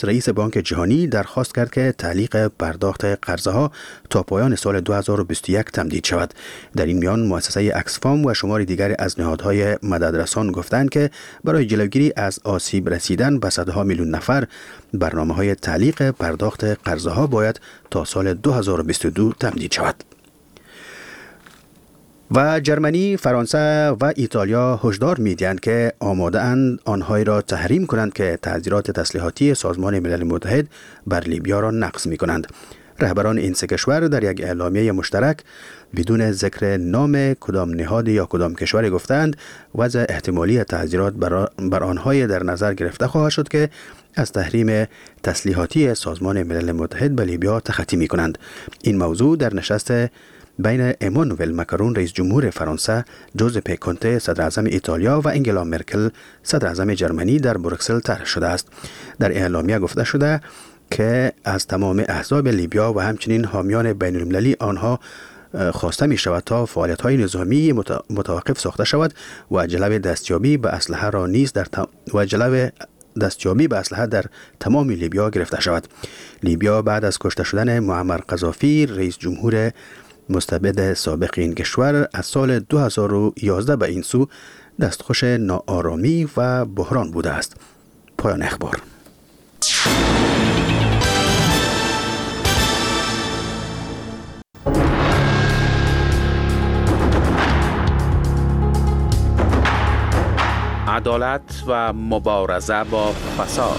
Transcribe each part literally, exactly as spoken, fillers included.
رئیس بانک جهانی درخواست کرد که تعلیق پرداخت قرضه ها تا پایان سال دو هزار و بیست و یک تمدید شود. در این میان مؤسسه اکسفام و شماری دیگر از نهادهای مددرسان گفتند که برای جلوگیری از آسیب رسیدن به صدها میلیون نفر برنامه‌های تعلیق پرداخت قرضه ها باید تا سال دو هزار و بیست و دو تمدید شود. و جرمنی، فرانسه و ایتالیا هشدار می‌دهند که آماده اند آنهایی را تحریم کنند که تعذیرات تسلیحاتی سازمان ملل متحد بر لیبیا را نقض می‌کنند. رهبران این سه کشور در یک اعلامیه مشترک بدون ذکر نام کدام نهاد یا کدام کشور گفتند وضع احتمالی تعذیرات بر آنهای در نظر گرفته خواهد شد که از تحریم تسلیحاتی سازمان ملل متحد به لیبیا تخطی می‌کنند. این موضوع در نشست بین امانوئل ماکرون رئیس جمهور فرانسه، جوزپه کونته صدر اعظم ایتالیا و انگلا مرکل صدر اعظم جرمنی در بروکسل طرح شده است. در اعلامیه گفته شده که از تمام احزاب لیبیا و همچنین حامیان بین المللی آنها خواسته می شود تا فعالیت های نظامی متوقف ساخته شود و جلب دستیابی به اسلحه را نیز در تم... و جلب دستیابی به اسلحه در تمام لیبیا گرفته شود. لیبیا بعد از کشته شدن معمر قذافی رئیس جمهور مستبد سابق این کشور از سال دو هزار و یازده به این سو دستخوش ناآرامی و بحران بوده است. پایان اخبار. عدالت و مبارزه با فساد.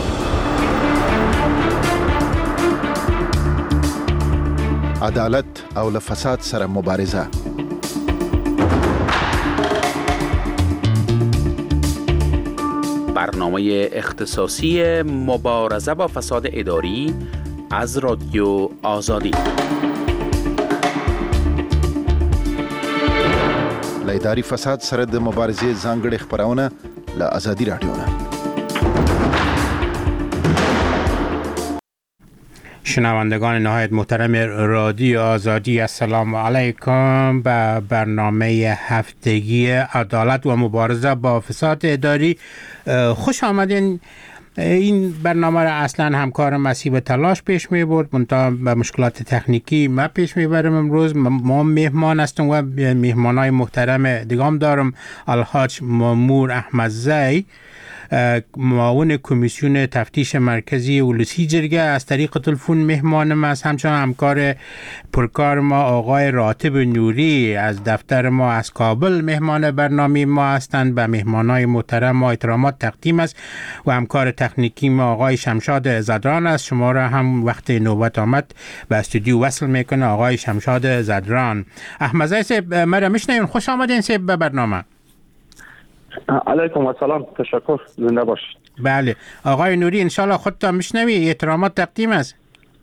عدالت او له فساد سره مبارزه. برنامه اختصاصی مبارزه با فساد اداری از رادیو آزادی. له اداري فساد سره د مبارزې ځانګړي خبرونه له آزادي رادیو نه. شنوندگان نهایت محترم رادیو آزادی، السلام علیکم. به برنامه هفتگی عدالت و مبارزه با فساد اداری خوش آمدین. این برنامه را اصلا همکار مسیب تلاش پیش می برد، منتها به مشکلات تکنیکی ما پیش می برم. امروز ما مهمان هستم و مهمانای محترم دیگام دارم. الحاج مامور احمدزی، معاون کمیسیون تفتیش مرکزی ولسی جرگه، از طریق تلفن مهمان ما است. همچنان همکار پرکار ما آقای راتب نوری از دفتر ما از کابل مهمان برنامه ما هستند. به مهمانای محترم ما احترامات تقدیم است و همکار تکنیکی ما آقای شمشاد زدران است. شما را هم وقت نوبت آمد به استودیو وصل میکنه آقای شمشاد زدران. احمدزی صاحب مرا میشنوین؟ خوش آمدین صاحب به برنامه. علیکم السلام، تشکر، زنده باشید. بله آقای نوری انشالله خودتا میشنوی، احترامات تقدیم است.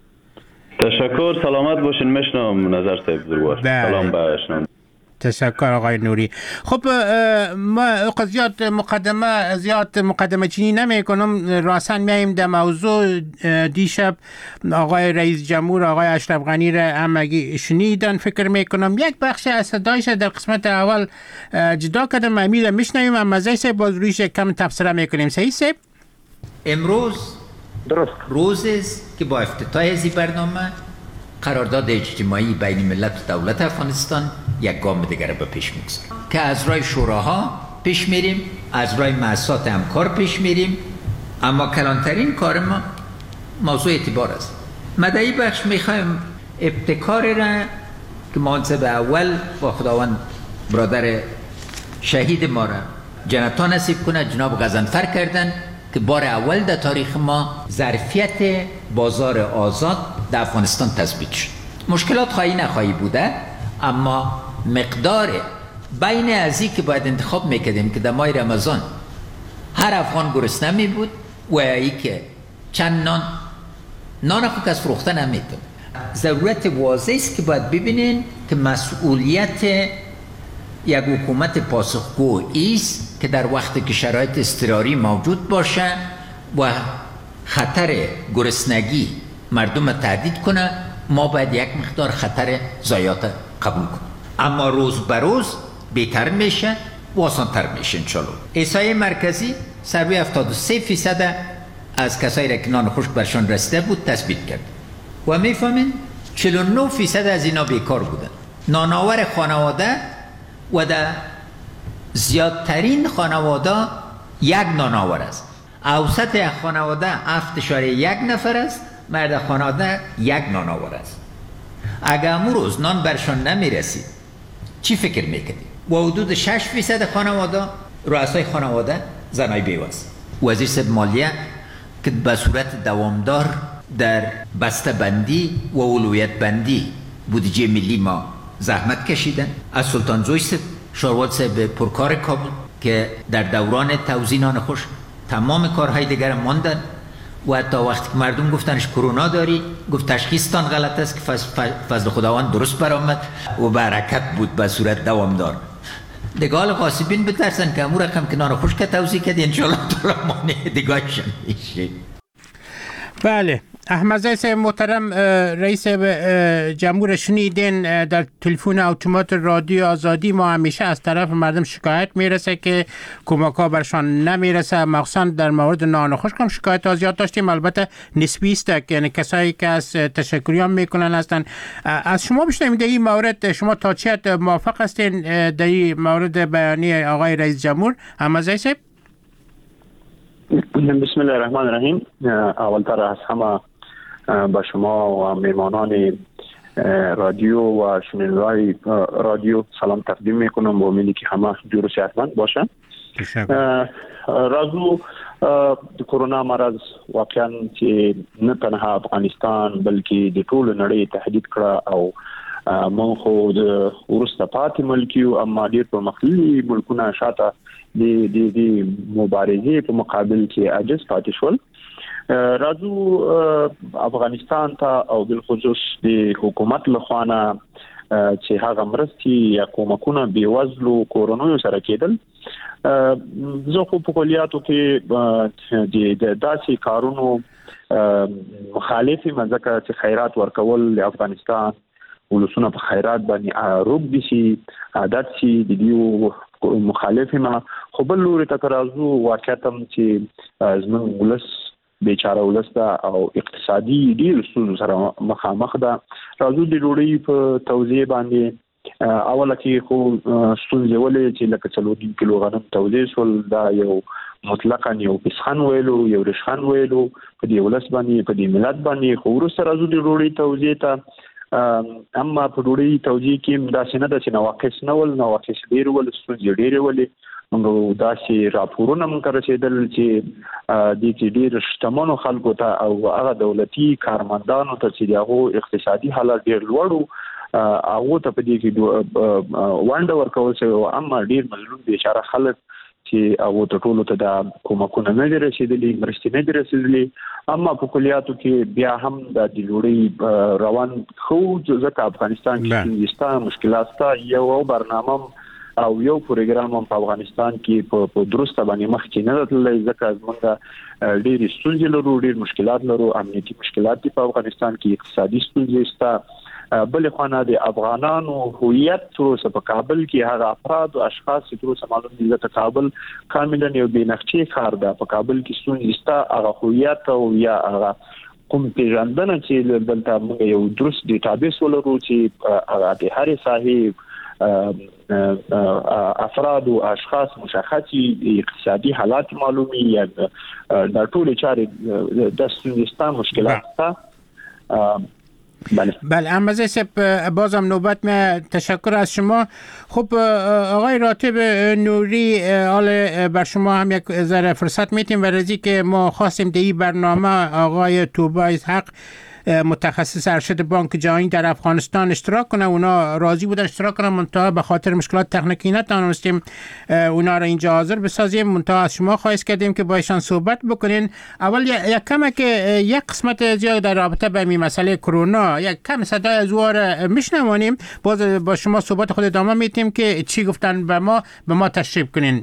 تشکر، سلامت باشین. میشنم نظر صاحب بزرگوار. سلام باشین. تشکر آقای نوری. خب ما زیاد مقدمه زیاد مقدمه چینی نمی کنم، راسن میایم در موضوع. دیشب آقای رئیس جمهور آقای اشرف غنی را همگی شنیدن فکر میکنم. یک بخش از صدایش در قسمت اول جدا کردم، امیل میشنویم، اما زیسه باز رویش کم تفسیر میکنیم. صحیح سه؟ امروز درست روزی است که با افتتاح این برنامه قرارداد اجتماعی بین ملت و دولت افغانستان یک گام دیگر به پیش میگذاریم که از راه شوراها پیش میریم، از راه مؤسسات همکار پیش میریم. اما کلانترین کار ما موضوع اعتبار است. مدعی بخش میخوایم ابتکار را که منصب اول با خداوند برادر شهید ما را جنت ها نصیب کنه جناب غضنفر کردن که بار اول در تاریخ ما ظرفیت بازار آزاد در افغانستان تثبیت شد. مشکلات خواهی نخواهی بوده، اما مقدار بین ازی که باید انتخاب میکردیم که در ماه رمضان هر افغان گرسنه می بود و ای که چند نان نان خود از فروختن هم میتون. ضرورت واضح است که باید ببینین که مسئولیت یک حکومت پاسخگو است که در وقتی که شرایط اضطراری موجود باشه و خطر گرسنگی مردم تهدید کنه، ما باید یک مقدار خطر ضایعات قبول کنیم. اما روز به روز بهتر میشه و آسانتر میشه انشالله. احصایه مرکزی سروی هفتاد و سه فیصد از کسایی را که نان خشک برشان رسیده بود تثبیت کرد و میفهمین چهل و نه فیصد از اینا بیکار بودن. نانآور خانواده و در زیادترین خانواده یک نانآور است. اوسط خانواده هفت اشاره یک نفر است، مرد خانواده یک نانآور است. اگر امو روز نان برشان نمیرسید چی فکر میکردی؟ و حدود شش فیصد خانواده رؤسای خانواده زنای بیوه. وزیر صاحب مالیه که به صورت دوامدار در بسته بندی و اولویت بندی بودجه ملی ما زحمت کشیدن. از سلطان زوی صاحب، شاروال صاحب پرکار کابل که در دوران توزیع نان خشک تمام کارهای دیگر ماندن و حتی وقتی که مردم گفتنش کرونا داری گفت تشخیصتان غلط است که فضل خداوند درست برآمد و برکت بود به صورت دوامدار. دگال غاصبین بترسن که امور رقم که نان خشک توزیع کرد انشاءالله تعالی مانع دگاهشان میشه. بله، احمد زی محترم رئیس جمهور شنیدین در تلفن اتومات رادیو آزادی ما همیشه از طرف مردم شکایت میرسه که کمک ها برشان نمیرسه، مخصوصا در مورد نان خشک هم شکایت ها زیاد داشتیم. البته نسبی است، یعنی کسایی که از تشکریان میکنن هستن. از شما بشنویم در این مورد شما تا چه حد موافق هستین در این مورد بیانیه آقای رئیس جمهور؟ احمد زی صاحب. بسم الله الرحمن الرحیم. اولتر از همه با شما و میمانان رادیو و شنوندگان رادیو سلام تقدیم میکنم و امیدی که همه جور و صحتمند باشن. رازو کرونا مرض واقعا چې نه تنها افغانستان بلکې د ټول نړۍ تهدید کړه او مون خو د ورسته پاتې ملکیو اما ډیر په مخلي ملکونه شاته د د د مبارزې په مقابل کې عاجز پاتې شول. راځو افغانستان ته او بالخصوص د حکومت لخوانه چې هغه مرستي یا کومکونه بیوزلو کورونو سره کېدل. زه خو په کلیاتو کې د داسې کارونو مخالفي مزکه چې خیرات ورکول د افغانستان ولسونه په خیرات باندې روب دي شي عادت شي د دیو مخالفي ما خو بل لوري ته راځو واقعتم چې زمون ولس بیچاره ولسته او اقتصادي ډیر ستونزو سره مخامخ ده. راځو د ډوډۍ په توزیع باندې اوله کې خو ستونزې ولې چې لکه څلور کیلو غنم توزیع شول دا یو مطلقاً یو پسخن ویلو یو رشخن ویلو په دې ولس باندې په دې ملت باندې خو وروسته راځو د ډوډۍ توزیع ته اما په ډوډۍ توزیع کې داسې نه ده چې نواقص نه ول نواقص ډیر ول ستونزې ډیرې ولې موږ داسې راپورونه موږ رسېدل چې د دې ډیر شتمنو خلکو ته او هغه دولتي کارمندانو ته چې دغه اقتصادي حالت ډیر لوړو هغه ته په دې کې وانډ ورکول شوی اما ډیر مظلوم بیچاره خلک چې هغه ته ټولو ته د کومکونه نه رسېدلې مرستې نه رسېدلې اما په کلیاتو کې بیا هم د ډیلوړي روان خو ځکه افغانستان کې ستاسو مشکلات ته یو برنامه او یو پروګرام په افغانستان کې په درسته باندې مخ کې نه تللی ځکه موږ ډېر ستونزې لرو ډېر مشکلات لرو امنیتي مشکلات په افغانستان کې اقتصادي ستونزې شته بل خو د افغانانو هویت تر په کابل کې هغه افراد او اشخاص چې تر معلوم دي چې کابل کاملا یو بنفشي خار ده په کابل کې ستونزې شته هغه هویت او یا هغه کوم پیژندنه چې دلته موږ یو درست ډیټابیس ولرو چې هغه د هر ساحې افراد و اشخاص مشخصی اقتصادی حالات معلومی یا در طول چاره دستونستا مشکلات تا بله بله احمد صاحب بازم نوبت من تشکر از شما. خب آقای راتب نوری حال بر شما هم یک ذره فرصت میتیم و رزی که ما خواستیم در این برنامه آقای توبه حق متخصص ارشد بانک جهانی در افغانستان اشتراک کنه. اونا راضی بودن اشتراک کنن منتها به خاطر مشکلات تکنیکی نتونستیم اونا را اینجا حاضر بسازیم. منتها از شما خواهش کردیم که با ایشان صحبت بکنین. اول یک کمه که یک قسمت زیاد در رابطه با این مسئله کرونا یک کم صدای از وار میشنوانیم باز با شما صحبت خود ادامه میتیم که چی گفتن به ما به ما تشریح کنین.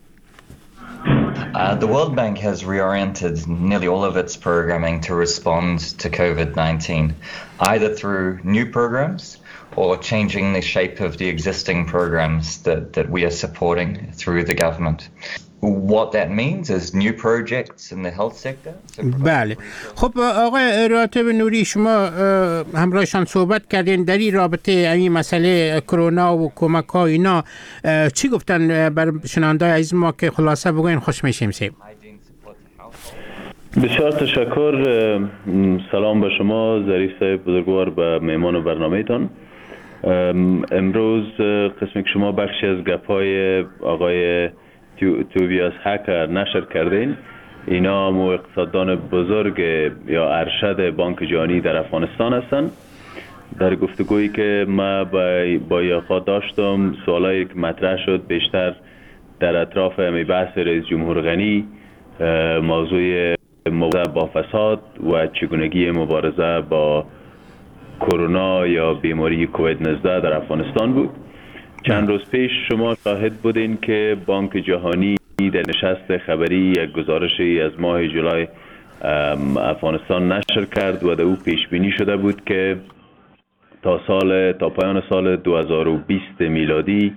Uh, the World Bank has reoriented nearly all of its programming to respond to COVID nineteen, either through new programs or changing the shape of the existing programs that, that we are supporting through the government. what that means is new projects in the health sector. بله. خب آقای راتب نوری، شما همراهشان صحبت کردین در این رابطه این مسئله کرونا و کمک ها اینا چی گفتن بر شنونده عزیز ما که خلاصه بگوین خوش میشیم سیم؟ بسیار تشکر. سلام به شما ظریف صاحب بزرگوار، به مهمان برنامه تان. امروز قسمی که شما بخشی از گپای آقای توبیاس هکر نشر کردین، اینا مو اقتصاددان بزرگ یا ارشد بانک جهانی در افغانستان هستند. در گفتگویی که ما با یاخا داشتم، سوالایی که مطرح شد بیشتر در اطراف می بحث رئیس جمهور غنی، موضوع مبارزه با فساد و چگونگی مبارزه با کرونا یا بیماری کووید نوزده در افغانستان بود. چند روز پیش شما شاهد بودین که بانک جهانی در نشست خبری یک گزارشی از ماه جولای افغانستان نشر کرد و در او پیش بینی شده بود که تا سال تا پایان سال دو هزار و بیست میلادی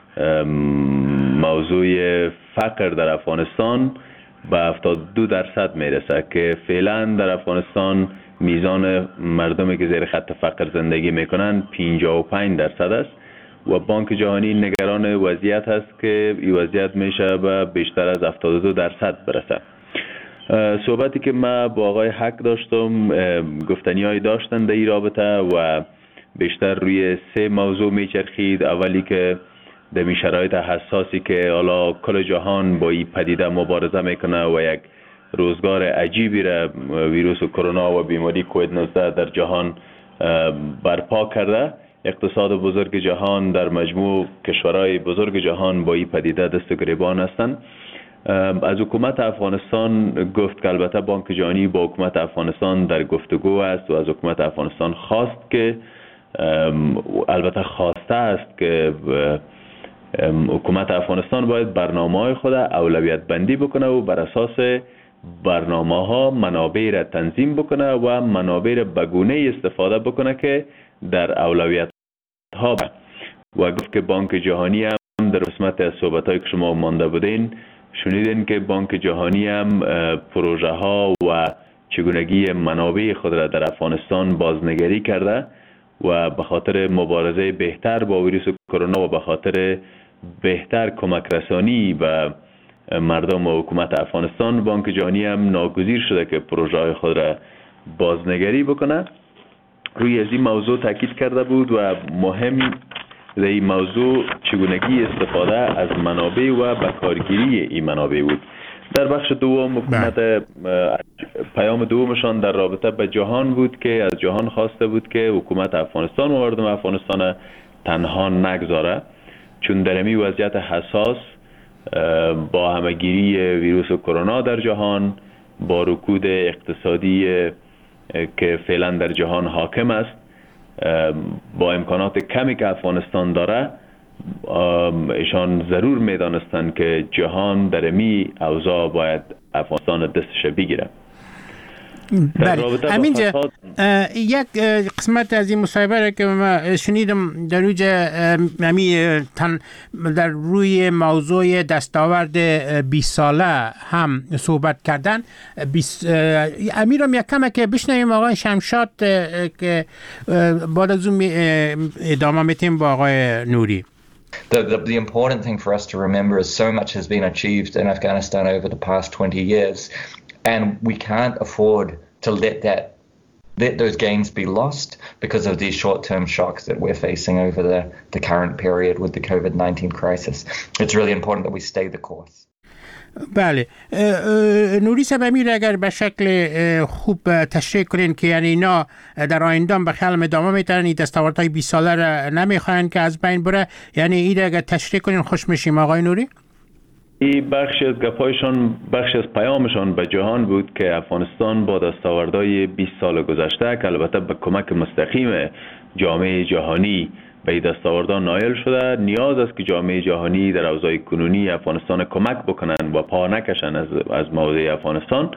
موضوع فقر در افغانستان به هفتاد و دو درصد میرسه که فعلا در افغانستان میزان مردمی که زیر خط فقر زندگی میکنن پنجاه و پنج درصد است و بانک جهانی نگران وضعیت است که این وضعیت میشه به بیشتر از هفتاد و دو درصد برسه. صحبتی که ما با آقای حق داشتم، گفتنیایی داشتن در این رابطه و بیشتر روی سه موضوع میچرخید. اولی که در می شرایط حساسی که حالا کل جهان با این پدیده مبارزه میکنه و یک روزگار عجیبی را ویروس کرونا و بیماری کووید نوزده در جهان برپا کرده، اقتصاد بزرگ جهان در مجموع کشورهای بزرگ جهان با این پدیده دست گریبان هستند. از حکومت افغانستان گفت که البته بانک جهانی با حکومت افغانستان در گفتگو است و از حکومت افغانستان خواست که البته خواسته است که حکومت افغانستان باید برنامه‌های خود اولویت بندی بکنه و بر اساس برنامه ها منابع را تنظیم بکنه و منابع را به گونه استفاده بکنه که در اولویت ها با. و گفت که بانک جهانی هم در قسمت از صحبت‌هایی که شما مانده بودین شنیدین که بانک جهانی هم پروژه ها و چگونگی منابع خود را در افغانستان بازنگری کرده و به خاطر مبارزه بهتر با ویروس کرونا و به خاطر بهتر کمک رسانی به مردم و حکومت افغانستان، بانک جهانی هم ناگزیر شده که پروژه های خود را بازنگری بکنه. روی از این موضوع تاکید کرده بود و مهم در این موضوع چگونگی استفاده از منابع و بکارگیری این منابع بود. در بخش دوم حکومت پیام دومشان در رابطه به جهان بود که از جهان خواسته بود که حکومت افغانستان و مردم افغانستان تنها نگذاره، چون در این وضعیت حساس با همگیری ویروس کرونا در جهان، با رکود اقتصادی که فعلا در جهان حاکم است، با امکانات کمی که افغانستان داره، ایشان ضرور میدانستند که جهان در می اوضاع باید افغانستان دستش بگیره. بله. همینجا یک قسمت از این مصاحبه را که من شنیدم در روی تن در روی موضوع دستاورد بیست ساله هم صحبت کردن. امیرم یک کمه که بشنویم آقای شمشاد که بعد از اون ادامه میتیم با آقای نوری. The, the, the important thing for us to remember is so much has been achieved in Afghanistan over the past twenty years, and we can't afford to let that let those gains be lost because of these short-term shocks that we're facing over the, the current period with the COVID nineteen crisis. It's really important that we stay the course. بله. نوری سبمیر اگر به شکل خوب تشریح کنین که یعنی اینا در آینده به خیال ادامه میتونن این دستاوردهای بیست ساله را نمیخواین که از بین بره، یعنی این اگر تشریح کنین خوش میشیم آقای نوری؟ این بخش از گپایشان، بخش از پیامشان به جهان بود که افغانستان با دستاوردهای بیست سال گذشته که البته به کمک مستقیم جامعه جهانی به این دستاوردها نایل شده، نیاز است که جامعه جهانی در اوضاع کنونی افغانستان کمک بکنن و پا نکشن از از موضوع افغانستان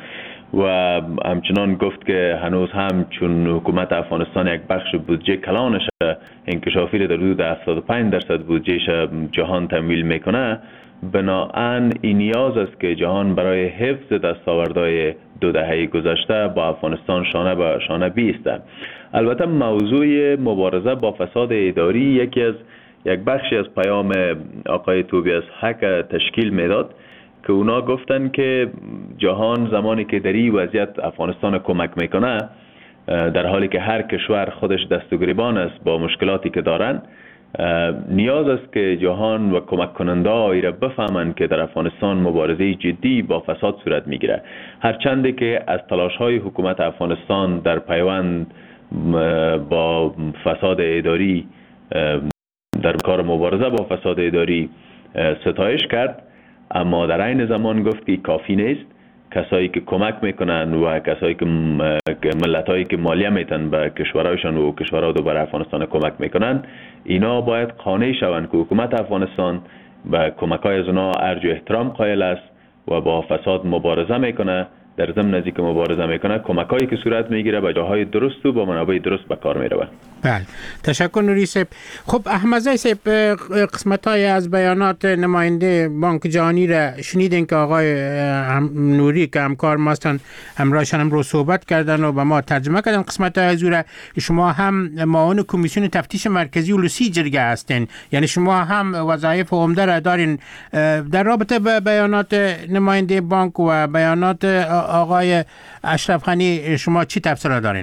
و همچنان گفت که هنوز هم چون حکومت افغانستان یک بخش بودجه کلانش انکشافی در حدود هفتاد و پنج درصد بودجهش جهان تمویل میکنه، بنابراین این نیاز است که جهان برای حفظ دستاوردهای دو دهه گذشته با افغانستان شانه به شانه بیسته. البته موضوع مبارزه با فساد اداری یکی از یک بخشی از پیام آقای توبیاس حق تشکیل میداد که اونا گفتن که جهان زمانی که در این وضعیت افغانستان کمک میکنه، در حالی که هر کشور خودش دست و گریبان است با مشکلاتی که دارن، نیاز است که جهان و کمک کننده های را بفهمند که در افغانستان مبارزه جدی با فساد صورت میگیره. هرچند که از تلاش های حکومت افغانستان در پیوند با فساد اداری در کار مبارزه با فساد اداری ستایش کرد، اما در عین زمان گفت که کافی نیست. کسایی که کمک میکنن و کسایی که ملتایی که مالیه میتن به کشورهایشان و کشورها دو بر افغانستان کمک میکنن، اینا باید قانع شوند که حکومت افغانستان به کمک های از اونا ارج و احترام قائل است و با فساد مبارزه میکنه. در ضمن از اینکه مبارزه میکنه، کمکایی که صورت میگیره به جاهای درست و با منابع درست به کار میره. بله، تشکر نوری صاحب. خب احمدزی صاحب، قسمت های از بیانات نماینده بانک جهانی را شنیدین که آقای نوری که همکار ما هستن همراهشان هم رو صحبت کردن و به ما ترجمه کردن قسمت های از او را. شما هم معاون کمیسیون تفتیش مرکزی ولوسی جرگه هستین، یعنی شما هم وظایف عمده را دارین. در رابطه با بیانات نماینده بانک و بیانات آقای اشرف غنی شما چی تفسیر دارین؟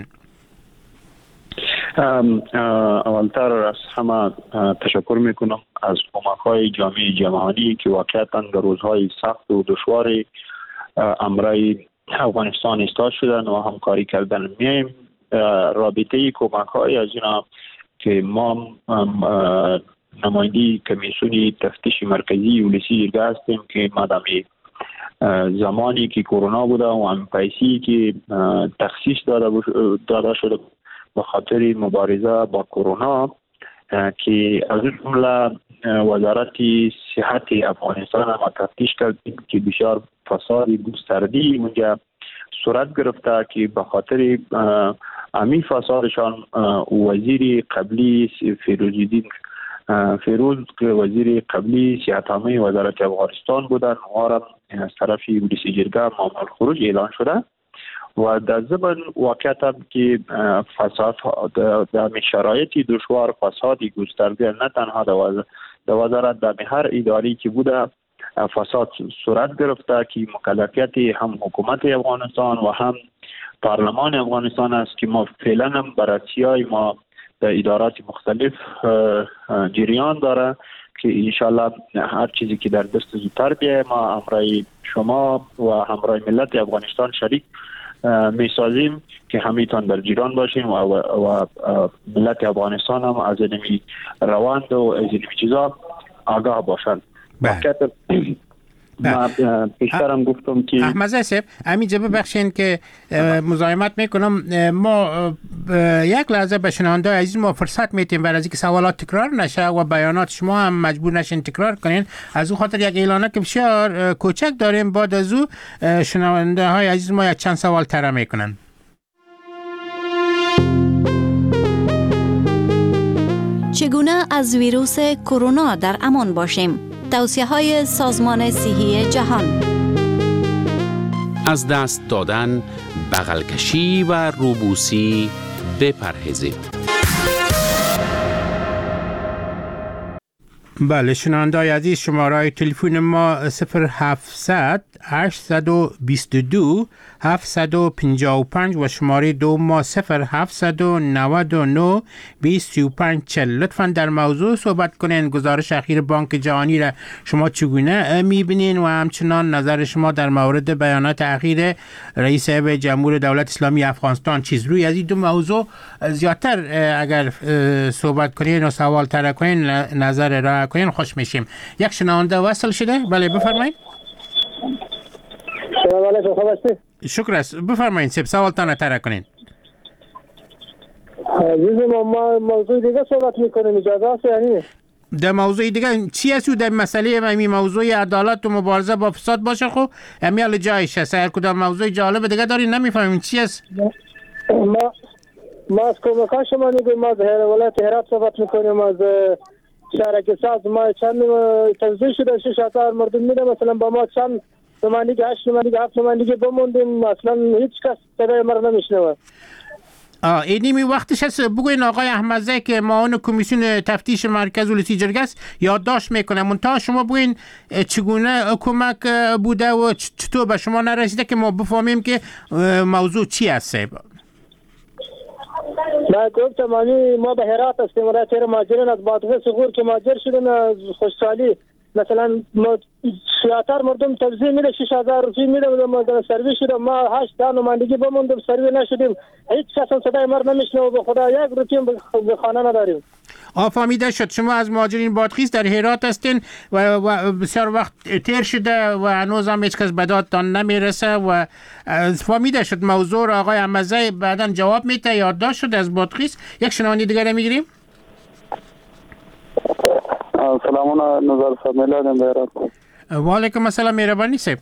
اولتر از همه تشکر میکنم از کمک‌های جامعه جهانی که واقعاً در روزهای سخت و دشوار امرای افغانستان ایستاد شدن و همکاری کردن. میایم رابطه کمک‌های از اینا که ما نماینده کمیسیون تفتیش مرکزی ولسی جرگه هستیم که مادامی زمانی که کرونا بوده و هم پیسی که تخصیص داده داده شده به خاطر مبارزه با کرونا، که از جمله وزارت صحت افغانستان هم تفتیش کردیم که بسیار فساد گسترده اونجا صورت گرفته که به خاطر امی فسادشان وزیر قبلی فیروزالدین فیروز که وزیر قبلی صحت عامه وزارت افغانستان بودن و را از طرف ولسی جرگه ممنوع خروج اعلان شده و در ضمن واقعیت که فساد در شرایط دشوار فساد گسترده نه تنها در وزارت در هر اداری که بوده فساد صورت گرفته که مکلفیت هم حکومت افغانستان و هم پارلمان افغانستان است که ما فعلا هم بررسی‌های ما در ادارات مختلف جریان داره که انشالله هر چیزی که در دست زودتر بیه ما همراه شما و همراه ملت افغانستان شریک می سازیم که همیتان در جریان باشیم و, و ملت افغانستان هم از اینمی روند و از اینمی چیزا آگاه باشند. من پیشترم گفتم که احمدزی صاحب همینجا ببخشین که مزاحمت میکنم، ما یک لحظه به شنونده عزیز ما فرصت میتیم برای اینکه سوالات تکرار نشه و بیانات شما هم مجبور نشین تکرار کنین. از او خاطر یک اعلانه که بسیار کوچک داریم، بعد از او شنونده های عزیز ما یک چند سوال طرح میکنن. چگونه از ویروس کرونا در امان باشیم؟ توصیه‌های سازمان صحی جهان. از دست دادن، بغل کشی و روبوسی بپرهیزید. بله شنونده‌های عزیز، شماره تلفن ما صفر هفتصد هشتصد و بیست و دو هفتصد و پنجاه و پنج و شماره دو ما صفر هفتصد و نود و نه بیست و پنج چهل. لطفاً در موضوع صحبت کنین. گزارش اخیر بانک جهانی را شما چگونه می‌بینین و همچنان نظر شما در مورد بیانات اخیر رئیس جمهور دولت اسلامی افغانستان چیز روی از این دو موضوع زیادتر اگر صحبت کنین و سوال طرح کنین نظر را کنین خوش میشیم. یک شنونده وصل شده. بله بفرمایید. سلام علیکم، خوب هستید؟ شکر است. بفرمایید سب سوالتان طرح کنین. عزیز ما موضوع دیگه صحبت میکنیم، اجازه هست یعنی؟ در موضوع دیگه چی است در مسئله همین موضوع عدالت و مبارزه با فساد باشه؟ خب همین جایش هست. هر کدام موضوع جالب دیگه داری نمیفهمیم چی است. ما ما از کمکان شما میگویم، ما از ولایت هرات صحبت میکنیم، از شهرک ساز ما چند توزیع شده شش هزار مردم میده، مثلا با ما چند نمایندگی هشت نمایندگی هفت نمایندگی بموندیم، اصلا هیچ کس صدای ما رو نمیشنوه. آه اینی می وقتش هست بگوین آقای احمدزی که معاون کمیسیون تفتیش مرکز ولایتی جرگه است یادداشت میکنه، منتها شما بگوین چگونه کمک بوده و چطور به شما نرسیده که ما بفهمیم که موضوع چی است. ما گفتم ما به هرات هستیم، ولایت مهاجرین از باطفه صغور که مهاجر شدن از خوشحالی، مثلا سیاتر مردم توزیع میده شش هزار روپیه میده و سروی شده، ما هشت تا نمایندگی بموندیم سروی نشدیم، هیچ کس هم صدای ما نمیشنوه، به خدا یک روپیه به خانه نداریم. آفامیده شد شما از مهاجرین بادغیس در هرات هستین و, و بسیار وقت تیر شده و هنوز هم هیچ کس به دادتان نمیرسه و فهمیده شد موضوع را آقای احمدزی بعداً جواب میده، یادداشت شد از بادغیس. یک شنونده دیگر میگیریم. سلامونه نظر صاحب میلادم هرات. و علیکم السلام مهربانی صاحب.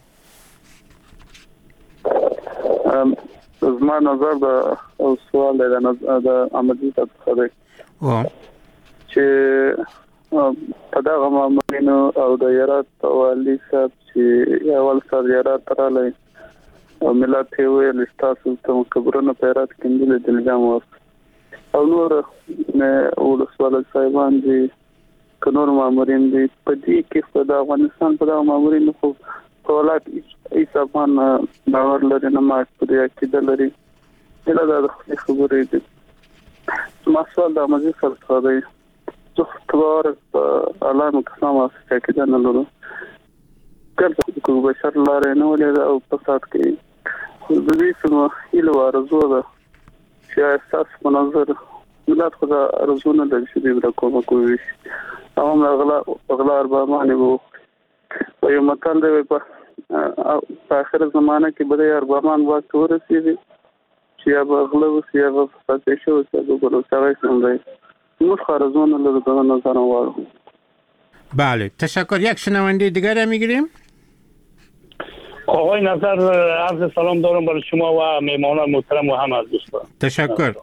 زما نظر د سوال دی د احمدزي صاحب او چې په دغه مامورینو او د هرات والي صاحب چې اول سر هرات راغلی او ملت یې ویل ستاسو ته خبرونه په هرات کې نه دلجام وست او نور نه ولسوال صاحبان دي که نور مامورین دي په دې کې په د افغانستان په دغه مامورینو خو ټولات هیڅ افغان باور لري نه ما په دې کې لري دا د خبرې دي. مسؤل د احمدزي صاحب دی څو ټول اعلان کوم چې کېدل نه لرو کله کوم بشر لاره نه ولې او په سات کې د دې څو هیله ورزو ده چې اساس منظر ملت خدا ارزونه د شدي د کومه کوي او غلا غلا اربا باندې وو په یو مکان دی په اخر زمانه کې بده اربا باندې وخت ورسېږي چې هغه غلا وسیه هغه فتح شو چې د ګورسوي څنګه نو خارزونه له دغه نظر وارو. بله تشکر. یک شنونده دیگر میگیریم. آقای نظر عرض سلام دارم برای شما و میهمانان محترم و همه از دوستان. تشکر.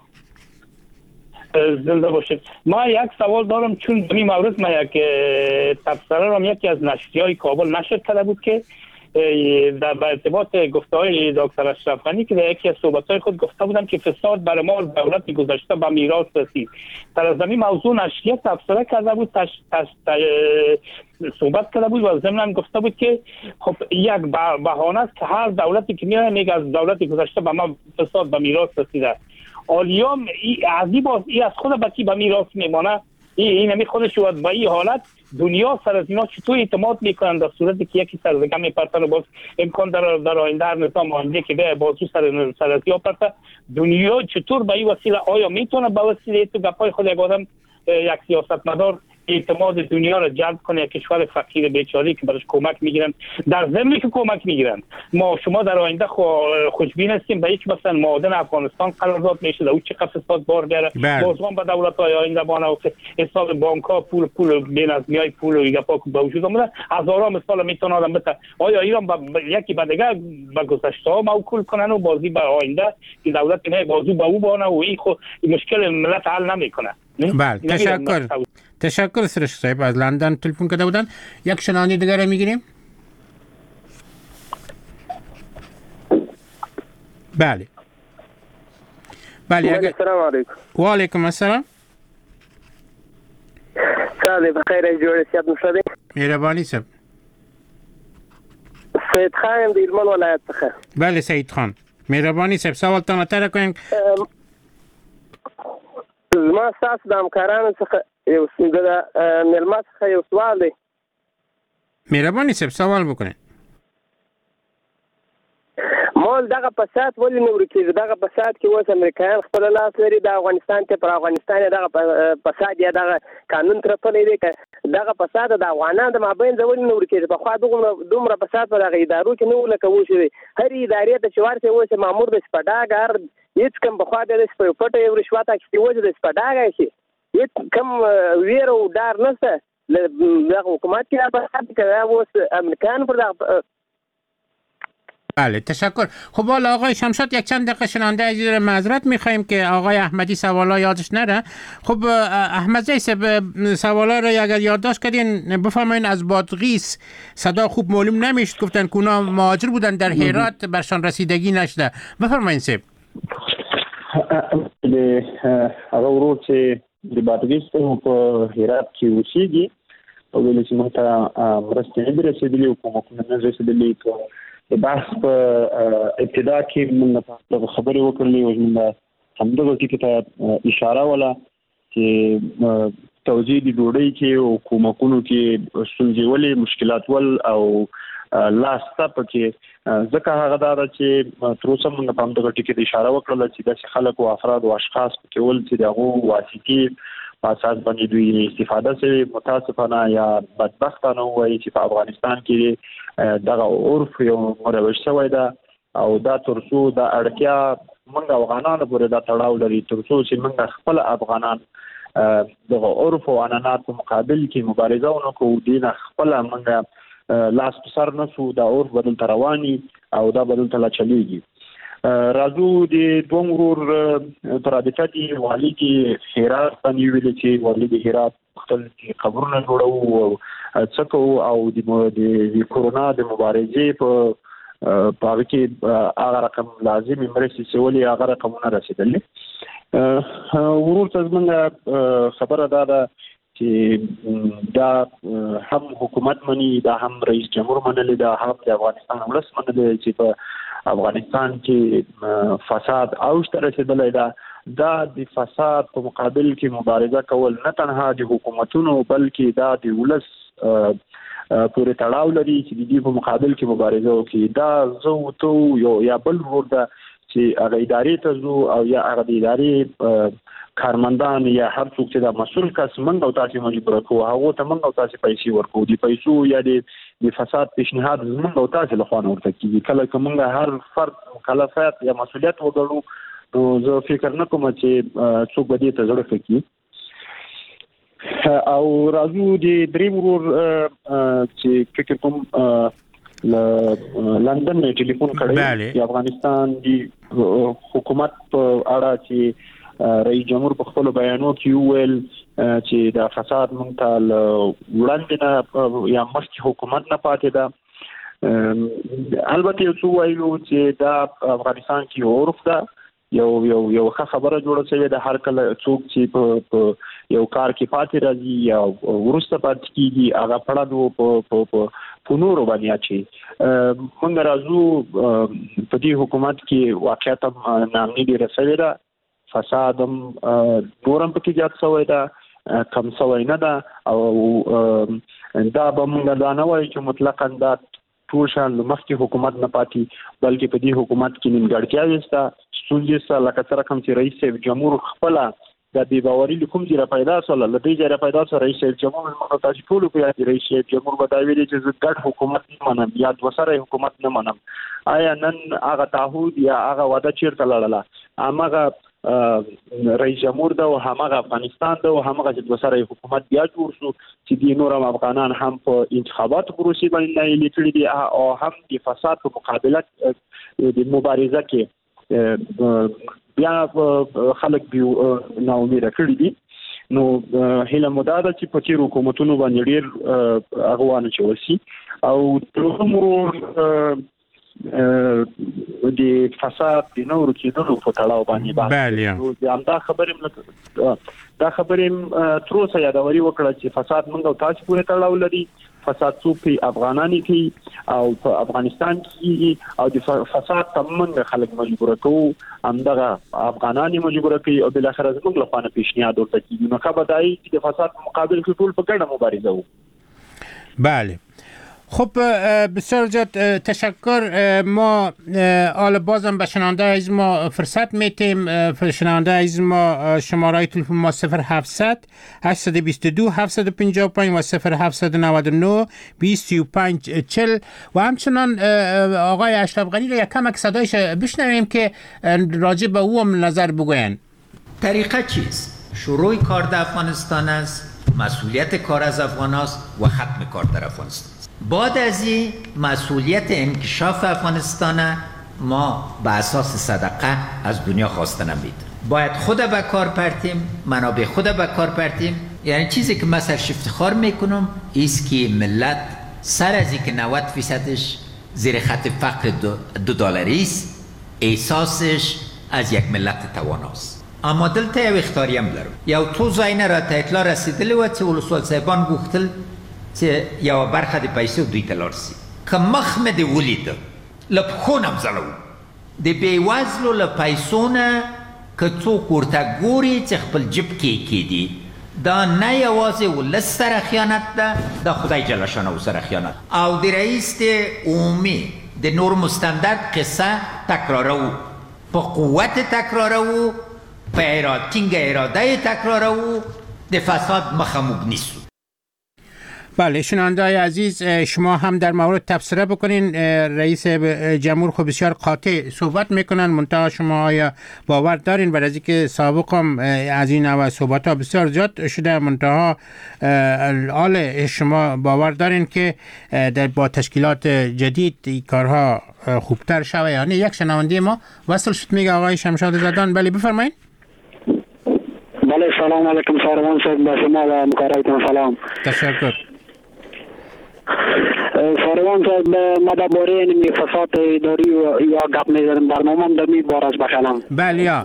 زنده باشید. ما یک سوال دارم چون در این مورد ما یک تبصره را یکی از نشریه‌های کابل نشر کرده بود که در ارتباط گفته‌های دکتر اشرف غنی که در یکی از صحبت‌های خود گفته بودن که فساد بر مال دولت گذشته به میراث رسید. در از این موضوع نشریه تبصره کرده بود، تش... تش... تش... صحبت کرده بود و ضمن گفته بود که خب یک بهانه است که هر دولتی که میاد میگه از دولت گذشته به ما فساد به میراث رسیده. آلیام از این باز ای از خود بچی به میراث میمانه، این همی خودش شود با این حالت دنیا سر از اینا چطور اعتماد میکنن در صورتی که یکی سر زگم میپرتن و باز امکان در در آینده هر نظام آینده که به بازو سر سر از یا پرته دنیا چطور با این وسیله آیا میتونه با وسیله تو گپای خود یک آدم یک سیاستمدار اعتماد دنیا را جلب کنه؟ کشور فقیر بیچاره که برش کمک میگیرن در ضمن که کمک میگیرن ما شما در آینده خوشبین هستیم به یک مثلا معادن افغانستان قرارداد میشه او چه فساد بار بیاره بازم به دولت های آینده بانه و حساب بانک ها پول پول بی‌نظمی های پول و گپا به وجود اومده هزاران مثال میتونه آدم بده. آیا ایران با یکی به دیگه به گذشته ها موکول کنن و بازی به آینده که دولت نه بازو به او بانه و این خو مشکل ملت حل نمیکنه؟ بله تشکر. تشکر سرش صاحب از لندن تلفن کرده بودن. یک شنونده دیگر میگیریم. بله بله اگر... السلام علیکم. و علیکم السلام. ساده بخیر جوړ سیادت مشاهده. مهربانی صاحب. سید خان د هلمند ولایت څخه. بله سید خان مهربانی صاحب سوال تاسو ته کوم. زما تاسو د همکارانو څخه یو څنګه ملما څخه یو سوال دی. مهرباني صاحب سوال وکړئ. مول دغه فساد ولې نه ورکیږي؟ دغه فساد کې اوس امریکایان خپل لاس لري د افغانستان ته پر افغانستان دغه فساد یا دغه قانون ترپلې دی دغه فساد د افغانانو د مابین ځول نه ورکیږي. په خوا دغه دومره فساد په دغه ادارو کې نه ولکه وشي هر ادارې ته چوارته اوس مامور د سپډاګر هیڅ کم په خوا د سپټ یو رشوت کې وځي د سپډاګر شي هیڅ کم ویرو دار نشته له حکومت کې به که اوس امریکایان پر دغه بله تشکر. خب والا آقای شمشاد یک چند دقیقه شنونده عزیز معذرت میخوایم که آقای احمدی سوالا یادش نره. خب احمد زیسه سوالا رو اگر یادداشت کردین بفرمایین. از بادغیس صدا خوب معلوم نمیشد، گفتن که اونا مهاجر بودن در هرات برشان رسیدگی نشده. بفرمایین سیب. هغه ورور چې د بادغیس په هرات کې اوسېږي او ویل چې موږ ته مرستې نه دي رسېدلې او کومکونه نه رسېدلي. بحث په ابتدا کې موږ په خبرې وکړلې او موږ همدغه ټکي ته اشاره ولا چې توزیع د ډوډۍ کې او کومکونو کې ستونزې ولې مشکلات ول او لاسته پکې ځکه هغه دا چې تر اوسه موږ په همدغه ټکي ته اشاره وکړله چې داسې خلک او افراد او اشخاص پکې ول چې دغه واسطې په اساس باندې دوی استفاده کوي. متاسفانه یا بدبختانه وایي چې په افغانستان کې دغه عرف یو مروج شوی ده او دا ترڅو د اړتیا موږ افغانانو پورې دا تړاو لري، ترڅو چې موږ خپل افغانان دغه عرف او عنعنات په مقابل کې مبارزه ونکړو، دین خپل موږ لاس په سر نسو، دا عرف بدل رواني او دا بدل تل چلیږي. راځو د دوم ورور ترابطه دی والی کې هرات باندې ویل چې والی د هرات خپل خبرونه جوړو او څکو او د کورونا د مبارزې په پاره کې هغه رقم لازم مرسي سولي هغه رقمونه رسیدلې. ورور ته زمونږ خبره دا ده چې دا هم حکومت مني، دا هم رئیس جمهور منلی، دا هم د افغانستان ولس منلی چې په افغانستان کې فساد اوج ته رسیدلی ده. دا د فساد په مقابل کې مبارزه کول نه تنها د حکومتونو بلکې دا د ولس پورې تړاو لري چې د دې په مقابل کې مبارزه وکړي. دا زه تو یو یا بل ورور ده چې هغه ادارې ته ځو او یا هغه د ادارې کارمندان یا هر څوک چې دا مسؤل کس موږ او تاسو مجبور کوو هغه ته موږ او تاسو پیسې ورکو. د پیسو یا د فساد پیشنهاد موږ او تاسو له خوا ورته کیږي. کله چې موږ هر فرد مکلفیت یا مسؤلیت وګړو نو زه فکر نه کوم چې څوک به دې ته ضرورت کوي. او راځو د دریم ورور چې فکر کوم لندن نه ټلیفون کړی د افغانستان د حکومت په اړه چې رئیس جمهور په خپل بیانو کې ویل چې د فساد مونږ ته وړاندې نه یا مخکې حکومت نه پاتې ده. البته یو څه وایو چې دا افغانستان کې عرف ده، یو یو یو ښه خبره جوړه شوې ده. هر کله څوک چې په یو کار کې پاتې راځي یا وروسته پاتې کیږي هغه پړه په په نورو باندې اچي. موږ راځو په دې حکومت کې واقعیت نامني ډېره شوې ده، فسادم نورم پکې زیات شوی ده، کم شوی نه ده. او دا به موږ دا نه وایو چې مطلقاً دا ټول شان مخکې حکومت نه پاتې، بلکې په دې حکومت کې نیمګړتیاوې شته، ستونزې شته. لکه څه رقم چې رئیس جمهور خپله د بې باوري له کوم ځایه پیدا شوله، له دې ځایه پیدا شوه. رئیس جمهور موږ تاسو ټولو په یاد رئیس جمهور به دا ویلي چې زه ګډ حکومت نه منم یا دوه سره حکومت نه منم. آیا نن هغه تعهد یا هغه وعده چیرته لړله؟ هماغه رئیس جمهور ده او هماغه افغانستان ده او هماغه چې دوه سره حکومت بیا جوړ شو چې د نورم افغانان هم په انتخاباتو پروسې باندې ناهیلي کړي دي او هم د فساد په مقابله د مبارزه کې بیا خلک به ناامیده کړي دي. نو هله مداده چې په تیر حکومتونو باندې ډیر اغوانه چوسي او ترڅو د فساد د نورو کېدلو په تړاو باندې باندې دا دا خبرې دا خبرې تر اوسه یادوري وکړه چې فساد موږ او تاسو پورې تړاو لري. فساد څوک په افغانانی کې او په افغانستان کې او د فساد تمنګ خلک مجبور کوو، همدغه افغانانی مجبور کوي او بل اخر زموږ لپاره پیشنهاد ورته کیږي. نو خبرداري چې د فساد په مقابل کې ټول په ګډه مبارزه وکړو. بله خب بسیار زیاد تشکر. ما آل بازم به شنونده از ما فرصت میتیم. شنونده از ما شماره تلفن ما صفر هفتصد هشتصد و بیست و دو هفتصد و پنجاه و پنج و صفر هفتصد و نود و نه بیست و پنج چهل و همچنان آقای اشرف غنی را یک کمک صدایش بشنویم که راجع به او هم نظر بگوین. طریقه چیست؟ شروع کار در افغانستان است مسئولیت کار از افغان است و ختم کار در افغانستان. بعد از این مسئولیت انکشاف افغانستان ما به اساس صدقه از دنیا خواسته نمید. باید خود به کار پرتیم، منابع خود به کار پرتیم. یعنی چیزی که من سرش افتخار میکنم ایست که ملت سر از این که نود فیصدش زیر خط فقر دو, دو دلاری است، احساسش از یک ملت تواناست. اما دلته یو اختیاری هم لرم. یو تو زاینه را تا اطلاع رسیدلی و چې ولسوال صاحبان گفتل چې یو برخه د پیسې دوی ته لاړ سي. که مخ مې دې ولیده له پښو نه مځړو د بېوزلو له پیسو نه که څوک ورته ګوري چې خپل جیب کې کېدي، دا نه یوازې ولس سره خیانت ده، دا خدای جل شانه سره خیانت. او د رئیس د عمومي د نور مستندر قصه تکرارو، په قوت تکرارو، په اراده ټینګه اراده تکرارو، د فساد مخه موږ نیسو. بله شنونده‌های عزیز، شما هم در مورد تبصره بکنین. رئیس جمهور خب بسیار قاطع صحبت میکنن، منتها شما آیا باور دارین؟ بعد از اینکه سابق هم از این نوع صحبت ها بسیار زیاد شده، منتها حال شما باور دارین که در با تشکیلات جدید این کارها خوبتر شوه یا نه؟ یک شنونده ما وصل شد، میگه آقای شمشاد زدان. بله بفرمایید. بله سلام علیکم ساروان صاحب، با شما و همکارایتان سلام. تشکر. ساروان صاحب، ما درباره این فساد اداری یا گپ میزنم، برنامه‌ام در می بار از بخلم. بله یا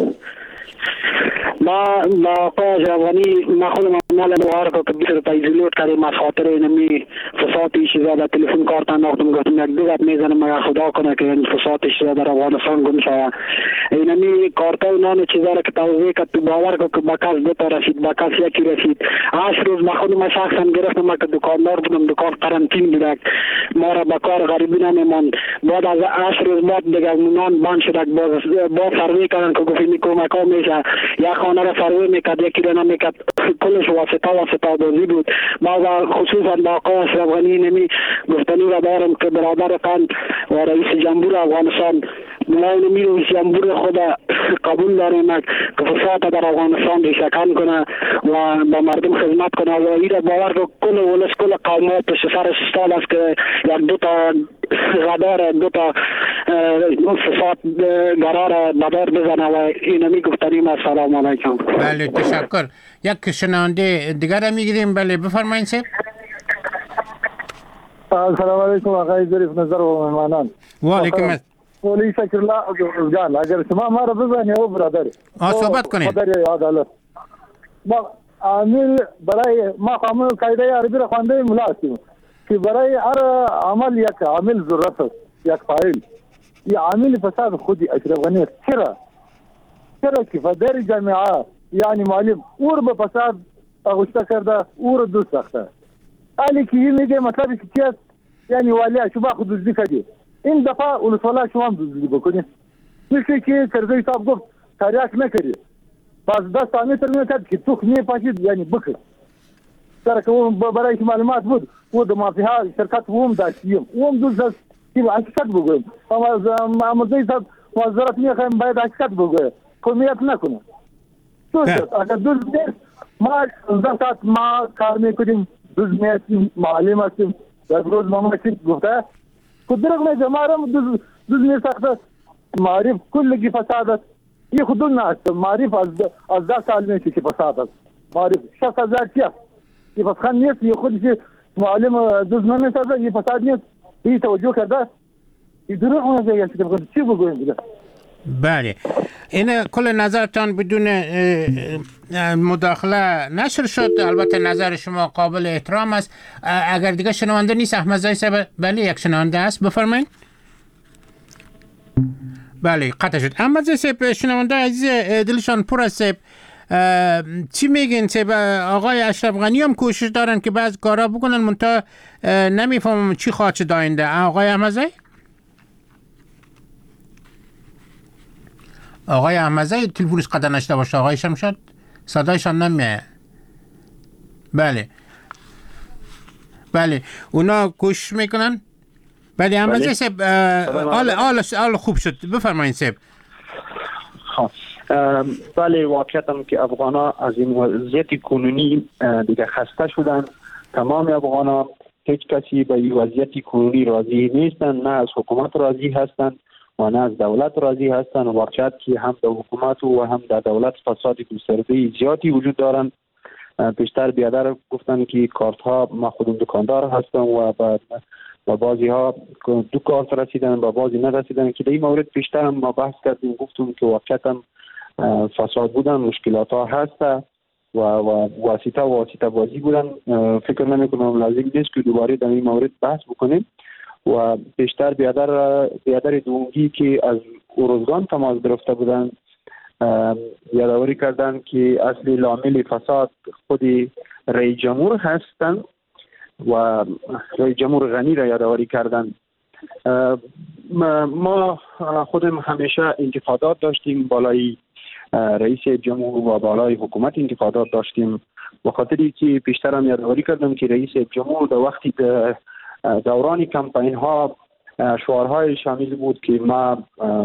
ما با آقای اشرف غنی ما خودم مال دوار کو که بیست روپیه زیلوت کردیم از خاطر اینمی فسادش زیاده. تلفن کارت انداختم، گفتم یک دو گپ میزنم مگر خدا کنه که این فسادش زیاده در افغانستان گم شه. اینمی کارت و نان چیزا را که توضیح کرد، تو باور کو که با کس دو تا رسید، با کس یکی رسید. هشت روز ما خودم شخصا گرفتم، ما که دکاندار بودم، دکان قرنطین بود، ما را با کار غریبی نمیماند. بعد از هشت روز بعد دیگه نان بند شد، باز باز سروی کردن که گفتیم کمک ها میشه. یک خانه را سروی میکرد، یکی را نمیکرد، کلش واسطه واسطه بازی بود. ما خصوصا با آقای اشرف غنی نمی گفتنی را دارم که برادر قند و رئیس جمهور افغانستان مولای نمی رئیس جمهور خود قبول داریم که فساد در افغانستان ریشه‌کن کنه و با مردم خدمت کنه و این را باور که کل ولس کل قومات پشت سر استال است که یک دو تا غدار دو تا فساد گرار بدار بزنه و اینمی گفتنی ما. سلام علیکم. بله تشکر. یک شنونده دیگر میگیریم. بله بفرمایید سید. سلام علیکم آقای ظریف نظر و مهمانان. و علیکم السلام. ولی شکر الله جان، اگر شما ما را بزنید او برادر آ صحبت کنید. خدای عدالت ما عامل برای ما قانون قاعده عربی را خوانده مولا هستیم که برای هر عمل یک عامل ضرورت است، یک فاعل. این عامل فساد خودی اشرف غنی است. چرا؟ چرا که در جامعه یعنی معلم اور به فساد آغشته کرده، اور دوست ساخته. علی که این میگه مطلبی که چیست؟ یعنی والی شما خود دزدی کردی. این دفعه ولسوالا شما هم دزدی بکنید. مثل که کرزی صاحب گفت تریاک نکردی، باز دست آمیتر میکرد که توخ میپاشید یعنی بکر. سر که اون برای که معلومات بود و در مافیها شرکت هم داشتیم و هم دوست است که حقیقت بگویم. اما مرزی صاحب معذرت میخوایم باید حقیقت بگویم، کمیت نکنه. دوست اگر دوست نیست ما ده ساعت ما کار میکنیم، دوست میستیم، معلم هستیم، در روز ما مسید گفته که درق میگه ما را دوست میساخته. معرف کلگی فساد است. این خود نه است. معرف از ده سال میشه که فساد است. معرف شخص هزار چی است. این فسخان نیست. این خودی که معلم دوست نمیسازه، این فساد نیست. این توجه کرده. این درق میگه چی بگویم دیگه. بله این کل نظرتان بدون مداخله نشر شد. البته نظر شما قابل احترام است. اگر دیگه شنونده نیست احمد زایی صاحب. بله یک شنونده است، بفرمایید. بله قطع شد. احمد زایی صاحب شنونده عزیز دلشان پر است. چی میگین صاحب؟ آقای اشرف غنی هم کوشش دارن که بعض کارا بکنن، منتها نمیفهمم چی خواهد شد آینده. آقای احمد زایی؟ آقای احمدزایی تلفنش قطع نشده باشه. آقای شمشاد صدایشان نمیاد. بله بله اونا کوشش میکنن. بله احمدزایی صاحب حال حال خوب شد، بفرمایید صاحب. بله واقعا که افغانا از این وضعیت کنونی دیگه خسته شدن. تمام افغانا هیچ کسی به این وضعیت کنونی راضی نیستن، نه از حکومت راضی هستند و نه از دولت راضی هستند. واقعا که هم در حکومت و هم در دولت فساد گسترده زیادی وجود دارند. پیشتر بیادر گفتن که کارت ها، ما خودم دکاندار هستم و با و بعضی ها دو کارت رسیدن و بعضی نرسیدن که در این مورد پیشتر هم ما بحث کردیم، گفتم که واقعا فساد بودن، مشکلات ها هست و و واسطه و واسطه بازی بودن. فکر نمی کنم لازم نیست که دوباره در این مورد بحث بکنیم. و بیشتر بیادر بیادر دونگی که از اوروزگان تماس گرفته بودن یادآوری کردن که اصلی لامل فساد خود رئیس جمهور هستند و رئیس جمهور غنی را یادآوری کردن. ما خودم همیشه انتقادات داشتیم بالای رئیس جمهور و بالای حکومت انتقادات داشتیم، به خاطری که پیشتر هم یادآوری کردم که رئیس جمهور در وقتی دوران کمپین ها شعارهای شامل بود که ما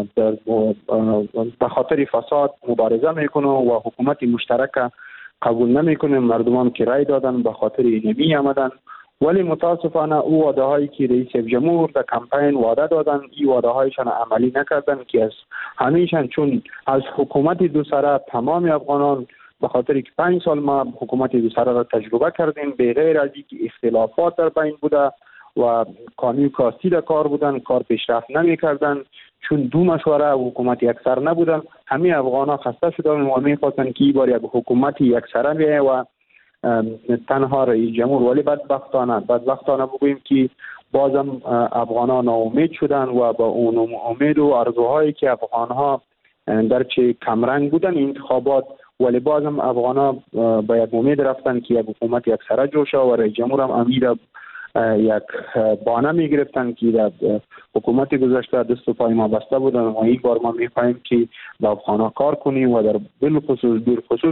به خاطر فساد مبارزه میکنم و حکومت مشترک قبول نمیکنیم. مردمان که رای دادن به خاطر نمی آمدن، ولی متاسفانه او وعده هایی که رئیس جمهور در کمپین وعده دادن این وعده هایشان عملی نکردن که از همیشان چون از حکومت دو سره تمام افغانان به خاطر که پنج سال ما حکومت دو سره را تجربه کردیم، به غیر از اینکه اختلافات در بین بوده و قانون کاستی در کار بودن، کار پیشرفت نمی کردن چون دو مشوره حکومت یکسر نبودن. همه افغان ها خسته شدن و می خواستن که بار یک حکومت یکسره بیایه و تنها رئیس جمهور. ولی بدبختانه بدبختانه بگوییم که بازم افغان ها ناامید شدن و با اون امید و آرزوهایی که افغان ها در چه کمرنگ بودن انتخابات، ولی بازم افغان ها با یک امید رفتن که یک حکومت یکسره جوشه و رئیس جمهور هم امیر یک بانه می گرفتن که در حکومت گذشته دست و پای ما بسته بودن و این بار ما می خواهیم که با افغان کار کنیم و در بالخصوص دور خصوص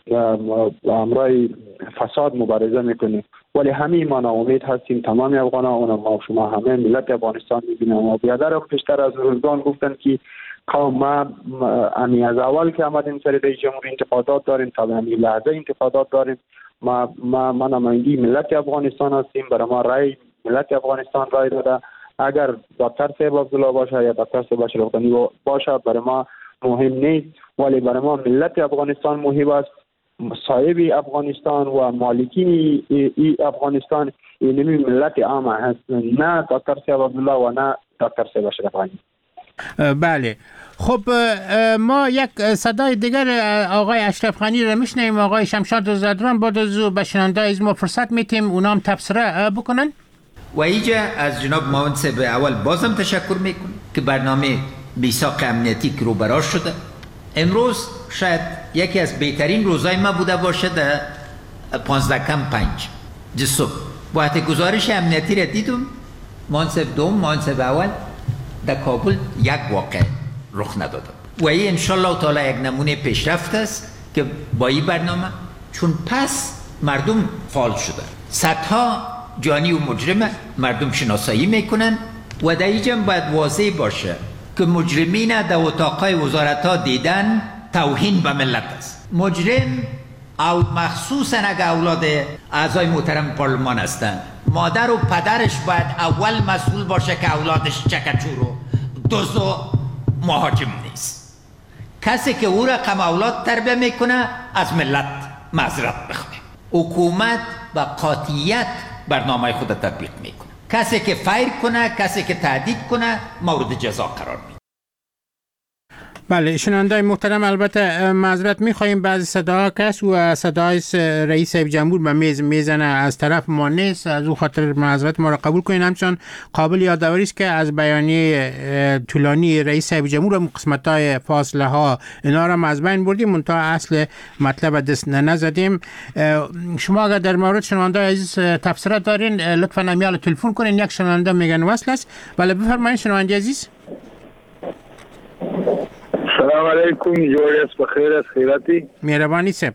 امرای فساد مبارزه میکنیم. ولی همه ما ناامید هستیم، تمام افغان ها، اونم ما شما همه ملت افغانستان میبینیم و بیادر پیشتر از روزگان گفتن که قوم ما امی از اول که آمدیم سر رئیس جمهور انتقادات داریم، تا به همین لحظه انتقادات داریم. ما ما ما نمایندگی ملت افغانستان هستیم، برای ما رای ملت افغانستان رای داده. اگر دکتر صاحب عبدالله باشه یا دکتر صاحب اشرف غنی باشه برای ما مهم نیست، ولی برای ما ملت افغانستان مهم است. صاحب افغانستان و مالکین ای افغانستان اینمی ملت عام هست، نه دکتر صاحب عبدالله و نه دکتر صاحب اشرف غنی. بله خب ما یک صدای دیگر آقای اشرف غنی را میشنیم. آقای شمشاد زدران بعد از او به شنونده از ما فرصت میتیم اونام تبصره بکنن. و اینجا از جناب معاون صاحب اول بازم تشکر میکنم که برنامه میثاق امنیتی که رو براش شده. امروز شاید یکی از بهترین روزای ما بوده باشه در پانزده کم پنج صبح. وقتی گزارش امنیتی را دیدم، معاون صاحب دوم معاون صاحب اول در کابل یک واقع رخ نداده و این انشالله تعالی یک نمونه پیشرفت است که با این برنامه چون پس مردم فعال شده، صدها جانی و مجرم مردم شناسایی میکنن و در اینجا باید واضح باشه که مجرمین در اتاقای وزارت ها دیدن توهین به ملت است. مجرم او مخصوصا اگر اولاد اعضای محترم پارلمان هستند، مادر و پدرش باید اول مسئول باشه که اولادش چکچور و دزد و مهاجم نیست. کسی که او رقم اولاد تربیه میکنه از ملت معذرت بخواه. حکومت با قاطعیت برنامه خود تطبیق میکنه. کسی که فیر کنه، کسی که تهدید کنه مورد جزا قرار میده. بله شنوندای محترم، البته معذرت میخواهیم بعضی صداها کس و صدای رئیس جمهور به میز میزنه از طرف ما نیست، از او خاطر معذرت ما را قبول کنین. همچنان قابل یادآوری است که از بیانیه طولانی رئیس جمهور و قسمت‌های فاصله ها اینا را از بین بردیم، منتها اصل مطلب دست نزدیم. شما اگر در مورد شنوندای عزیز تفسیرات دارین لطفاً امیال تلفن کنین. یک شنونده میگن وصل است. بله بفرمایید شنونده عزیز. سلام علیکم، جوړ یاست، بخیر است، خیراتی؟ مهرباني صاحب.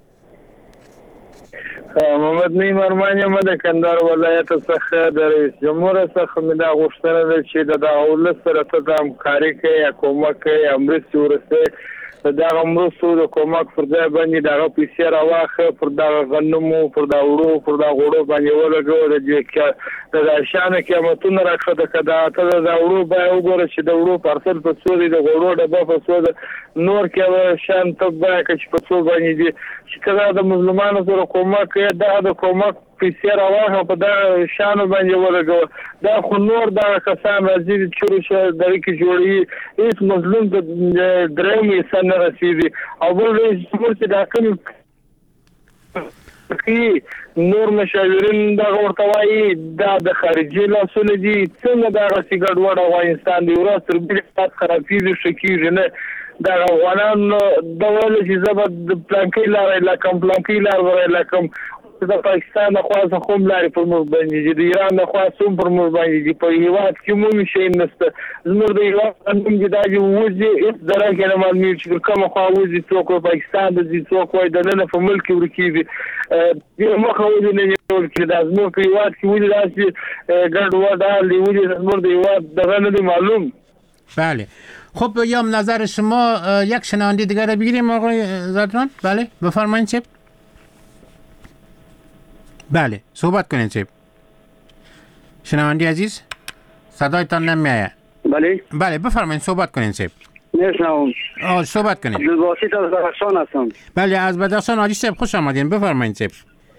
محمد نعیم ارمان یم د کندهار ولایت څخه د رئیس جمهور څخه مې دا غوښتنه ده چې د دولت سره ته د همکارۍ کوي یا کومک کوي یا مرستې ورسوي دغه مرستو د کومک پر ځای باندې دغه پیسې راواخه پر دغه غنمو پر دغه وړو پر دغه وړو باندې ولګو د دې د شانه قیمتونه راکړه کدا ته د وړو به وګوره چې د وړو پارسل په څو دي د وړو ډبه په څو د نور کې شان ته به چې په څو باندې دي چې کله د مسلمانانو سره کومک د د کومک پیسې راواخه په دغه شانه باندې ولګو دا خو نور د کسان راځي چې شو د کې جوړي هیڅ مظلوم د درېمې سن رسیدي او بل څه د حکم کې نور مشاورین دا ورته وایي دا د خارجي لاسونه دي څنګه دا راسي ګډوډ افغانستان دی ورځ تر بلې خرابېږي شکیږي نه دا افغانان د ول چې زبر د پلانکې لارې لا کم پلانکې لارې لا کم د پاکستان خو څه کوم لاري پر موږ باندې د ایران خو څوم پر موږ باندې په هیواد کې مو شي نسته زموږ د هیواد نوم کې دا چې وځي اس درې کې نه معلومي چې کوم خو وځي څوک پاکستان د دې څوک وای د نه په ملک ورکیږي د مخه وځي نه ټول کې د زموږ په هیواد کې وځي داسې ګډ وډا دی وځي زموږ د هیواد دغه نه معلوم. بله خب بیام نظر شما یک شنونده دیگر رو بگیریم آقای زادران. بله بفرمایید چه بله صحبت کنید چه شنوندی عزیز صدایتان نمیآید. بله بله بفرمایید صحبت کنید چه نشنوم. آه صحبت کنید. عبدالباسط از بدخشان هستم. بله از بدخشان حاجی صاحب خوش آمدین بفرمایید چه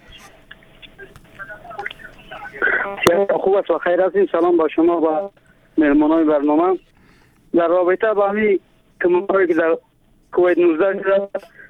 خوب است و خیر هستیم. سلام با شما و مهمانان برنامه. در رابطه با همین کماری که در کویت نوزده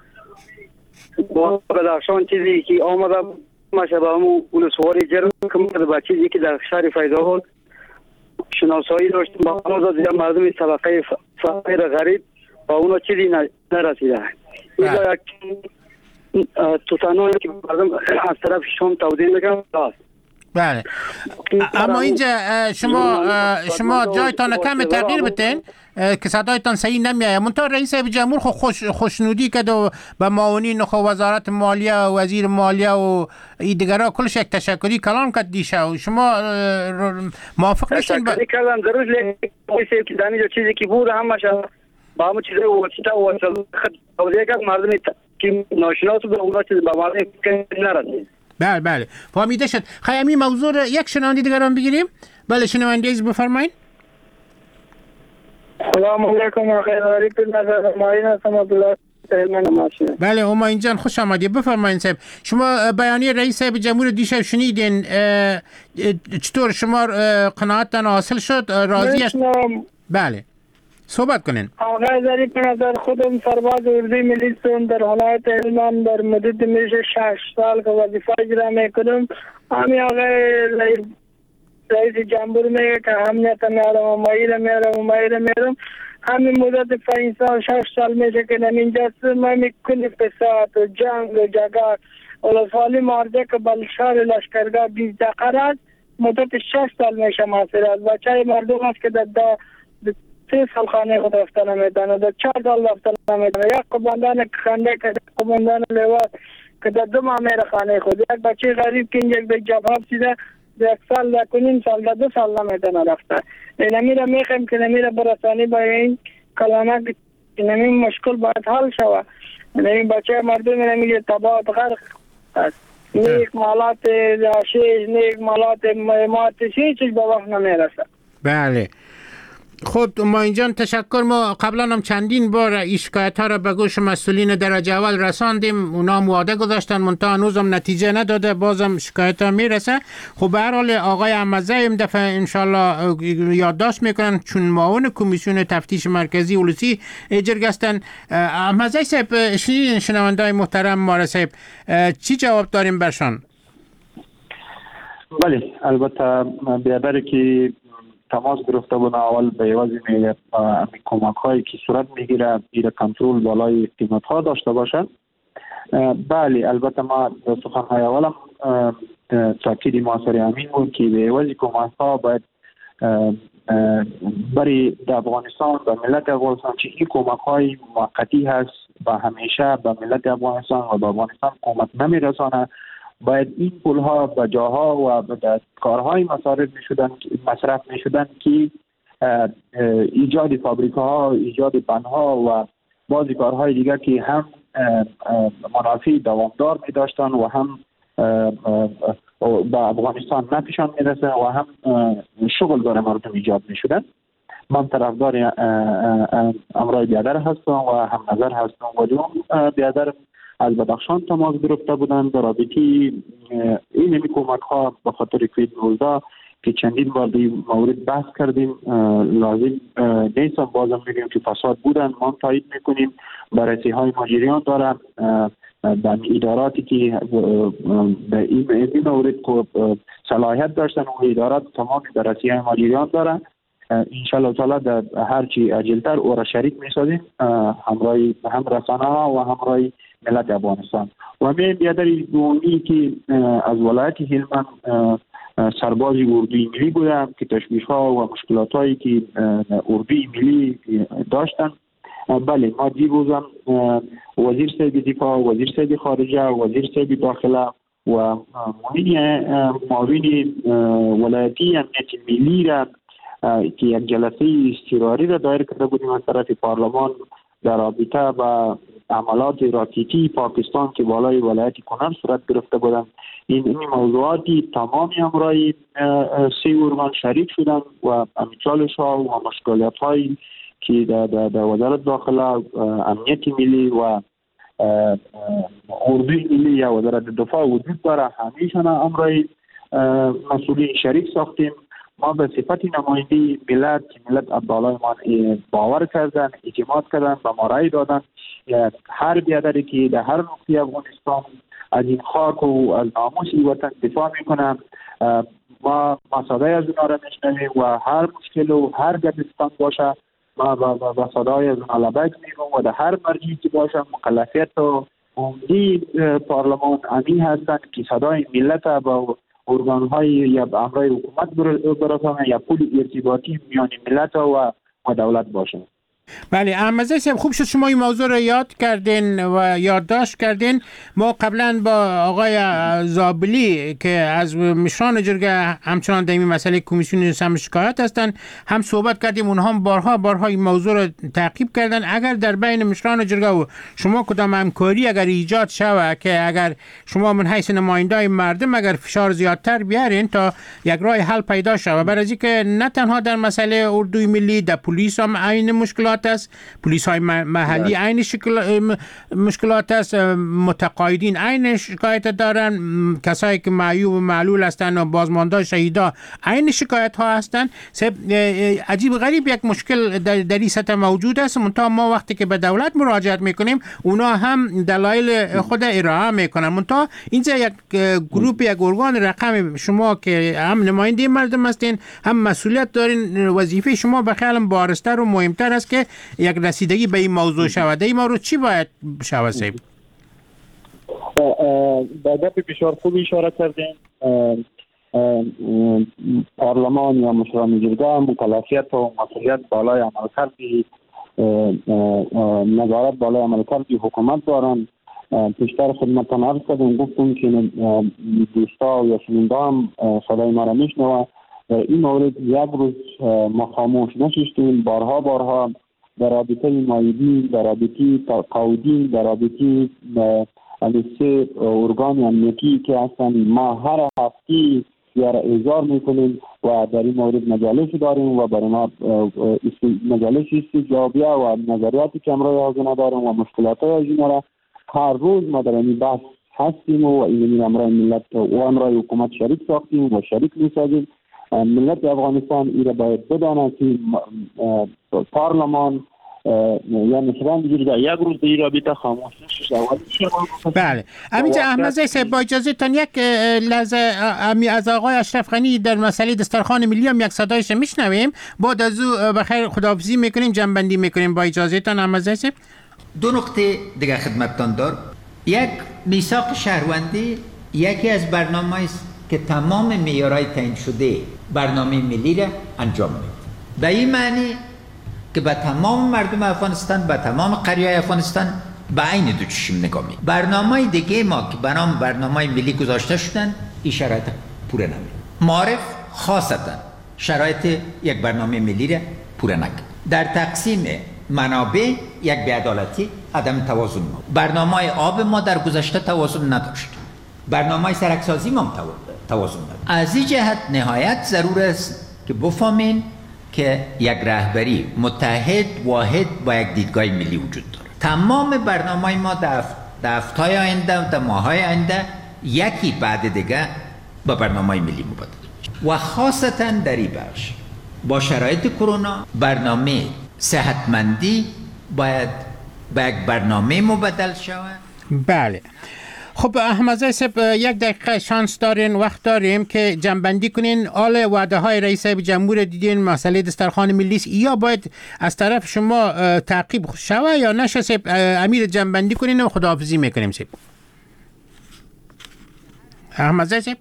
با بدخشان چیزی که آمده مشابه همون ولسواری جرم کمار با چیزی که در شهر فیض‌آباد شناسایی داشتیم با همون زیاد مردم طبقه فقیر غریب با اونا چیزی نرسیده. اینجا یک توتانایی که مردم از طرف شام تودین میکنن است. بله اما اینجا شما شما جایتان کم تغییر بتین که صدایتان صحیح نمیاد. منتها رئیس جمهور خو خوش خوشنودی کرد و به معاونین خو وزارت مالیه و وزیر مالیه و این دیگرا کلش یک تشکری کلام کرد دیشه و شما موافق نیستین؟ تشکری کردم ضرور لیکن که دانی جو چیزی که بود همش با همون چیزی واسطه وصل توضیح کرد مردم که ناشناس به اونها چیزی به مردم نرسید. بله بله فهمیده شد. خیلی موضوع یک شنونده دیگران بگیریم. بله شنونده ایز بفرمایید. سلام علیکم آقای غریب نظر ماین هستم عبدالله بله اوماین جان خوش آمدید بفرمایید صاحب. شما بیانیه رئیس جمهور دیشب شنیدین چطور شما قناعتتان حاصل شد راضی است؟ بله صحبت کنین. آقای ظریف نظر خودم سرباز اردوی ملی هستم در ولایت هلمند در مدت میشه شش سال که وظیفه اجرا میکنم. همین آقای رئیس جمهور میگه که امنیت میارم و مایل میارم و مایل میارم همین مدت پنج سال شش سال میشه که نمینجا من کل فساد و جنگ و جگار ولسوالی مارده که بلشار لشکرگاه بیست دقیقه مدت شش سال میشه محاصره است. بچه مردم است که در سه سال خانه خود رفتن نمیدانه در چهار سال رفتن نمیدانه یک قباندان خنده که قباندان لواط که در دو ماه میره خانه خود یک بچه غریب که اینجا به جبهه سیده یک سال یک و نیم سال در دو سال نمیدانه رفته. نمیره میخوایم که نمیره برسانی با این کلانه که نمیم مشکل باید حل شوه. نمیم بچه مردم نمیگه تباه غرق است. نیک مالات راشیش نیک مالات مهمات هیچ چیز به وقت نمیرسه. بله خب ما اینجا تشکر. ما قبلا هم چندین بار این شکایت ها را به گوش مسئولین درجه اول رساندیم. اونا هم وعده گذاشتن منتها هنوز هم نتیجه نداده بازم شکایت ها میرسه. خب به هر حال آقای احمدزی این دفعه انشالله یادداشت میکنن چون معاون کمیسیون تفتیش مرکزی ولسی اجرگ هستن. احمدزی صاحب شنیدین شنوندای محترم ما صاحب چی جواب داریم برشان؟ بله البته بیادر که تماس گرفته بودن اول به عوضی میگه کمک هایی که صورت میگیره ایره کنترل بالای قیمت ها داشته باشد. بله البته ما در سخن های اولم تاکید ما سر همین بود که به عوضی کمک ها باید برای در افغانستان به ملت افغانستان که این کمک های موقتی هست و همیشه به ملت افغانستان و به افغانستان کمک نمیرسانه. باید این پول ها به جاها و به کارهای مصارف می شدن مصرف می شدن که ایجاد فابریکه ها، ایجاد بنها و بعضی کارهای دیگر که هم منافع دوامدار می داشتن و هم به افغانستان نفعشان می رسه و هم شغل برای مردم ایجاد می شدن. من طرفدار امرای بیادر هستم و هم نظر هستم و اون بیادر از بدخشان تماس گرفته بودن در رابطه این همی کمک ها به خاطر کووید نوزده که چندین بار به مورد بحث کردیم. لازم نیست بازم میگیم که فساد بودن، ما تایید میکنیم. بررسی های ماجریان دارن در اداراتی که به این مورد صلاحیت داشتن و ادارات تمام بررسی های ماجریان دارن. انشالله تعالی در هرچی عجلتر او را شریک میسازیم همراه هم رسانه ها و همراه ملت افغانستان. و همین بیادر دومی که از ولایت هلمند سرباز اردوی ملی بودم که تشویش ها و مشکلات هایی که اردوی ملی داشتن. بله ما دیروزم وزیر صاحب دفاع، وزیر صاحب خارجه، وزیر صاحب داخله و معاون ولایتی امنیت ملی را که یک جلسه اضطراری را دایر کرده بودیم از طرف پارلمان در رابطه با عملات راکتی پاکستان که بالای ولایت کنر صورت گرفته بودند. این این موضوعاتی تمام امرای سه ارگان شریک شدند و چالش ها و مشکلات هایی که در در وزارت داخله، امنیت ملی و اردوی ملی یا وزارت دفاع وجود داره، همیشان امرای مسئولین شریک ساختیم. ما به صفت نماینده ملت ملت بالای ما باور کردن، اعتماد کردن، به ما رای دادن. هر بیادری که در هر نقطه افغانستان از این خاک و از ناموس وطن دفاع میکنن، ما ما صدای از اونها را میشنویم و هر مشکل و هر گبستان باشه ما با صدای از اونها لبک میگم و در هر مرجعی که باشه مکلفیت و عمدی پارلمان امین هستند که صدای ملت با ارگان های یا امرای حکومت برسانه یا پول ارتباطی میان ملت و دولت باشه. بله احمدزی صاحب، خوب شد شما این موضوع رو یاد کردین و یادداشت کردین. ما قبلا با آقای زابلی که از مشران جرگه همچنان در این مسئله کمیسیون سم شکایت هستند هم صحبت کردیم. اونها هم بارها بارها این موضوع رو تعقیب کردن. اگر در بین مشران جرگه و شما کدام همکاری اگر ایجاد شود که اگر شما من حیث نمایندای مردم اگر فشار زیادتر بیارین تا یک راه حل پیدا شود، برای اینکه نه تنها در مسئله اردوی ملی، در پلیس هم عین مشکلات است، پلیس های محلی عین مشکلات است، متقاعدین عین شکایت دارن، کسایی که معیوب و معلول هستند و بازمانده شهیدا عین شکایت ها هستند. عجیب غریب یک مشکل در, در این سطح موجود است. منتها ما وقتی که به دولت مراجعت میکنیم اونا هم دلایل خود ارائه میکنن. منتها اینجا یک گروپ یک ارگان رقم شما که هم نماینده مردم هستین هم مسئولیت دارین، وظیفه شما به خیالم بارستر و مهمتر است که یک رسیدگی به این موضوع شود. این موضوع چی باید شود صاحب؟ به دفع فشار خوب اشاره کردین. پارلمان یا مشران جرگه مکلفیت و مسئولیت بالای عملکرد نظارت بالای عملکرد حکومت دارن. پیشتر خدمتتان عرض کردم گفتم که دوستا یا شنونده هم صدای ما را میشنوه. این مورد یک روز ما خاموش نشستیم. بارها بارها در رابطه مایدی، در رابطه تقاعدین، در رابطه سه ارگان امنیتی که هستن ما هر هفته یا را اظهار میکنیم و در این مورد مجالس داریم و برای ما مجالس استجابیه و نظریاتی که امرای حاضر داریم و مشکلات های را هر روز ما در این بحث هستیم و این امرای ملت و امرای حکومت شریک ساختیم و شریک میسازیم. ملت افغانستان ایره باید بدانه که پارلمان یا مشران جرگه یک روز به این رابطه خاموش نشد. بله همینجا احمدزی صاحب با اجازه تان یک لحظه از آقای اشرف غنی در مسئله دسترخوان ملی هم یک صدایش میشنویم، بعد از او بخیر خداحافظی میکنیم، جنبندی میکنیم با اجازه تان احمدزی صاحب. دو نقطه دیگه خدمتتان دار. یک، میثاق شهروندی یکی از برنامه است که تمام معیارهای تعیین شده برنامه ملی را انجام میده. به این معنی که به تمام مردم افغانستان، به تمام قریه افغانستان به عین دو چشم نگاه میکنه. برنامه‌های دیگه ما که به نام برنامه‌های ملی گذاشته شدن این شرایط پوره نمیکنه. معارف خاصتا شرایط یک برنامه ملی را پوره نکنه. در تقسیم منابع یک بی‌عدالتی، عدم توازن ما. برنامه آب ما در گذشته توازن نداشت. برنامه سرکسازی ما توازن نداشت. از این جهت نهایت ضرور است که بفهمین که یک رهبری متحد واحد با یک دیدگاه ملی وجود داره. تمام برنامه ما در هفته‌های آینده و در ماه‌های آینده یکی بعد دیگه با برنامه ملی مبادله و خاصتا در این بخش با شرایط کرونا برنامه صحتمندی باید به یک برنامه مبادل شود. بله. خب احمد صاحب یک دقیقه شانس دارین، وقت داریم که جنبندی کنین آل وعده های رئیس جمهور دیدین مسئله دسترخوان ملی است یا باید از طرف شما تعقیب شوه یا نشه؟ صاحب امیر جنبندی کنین و خداحافظی میکنیم. صاحب احمد صاحب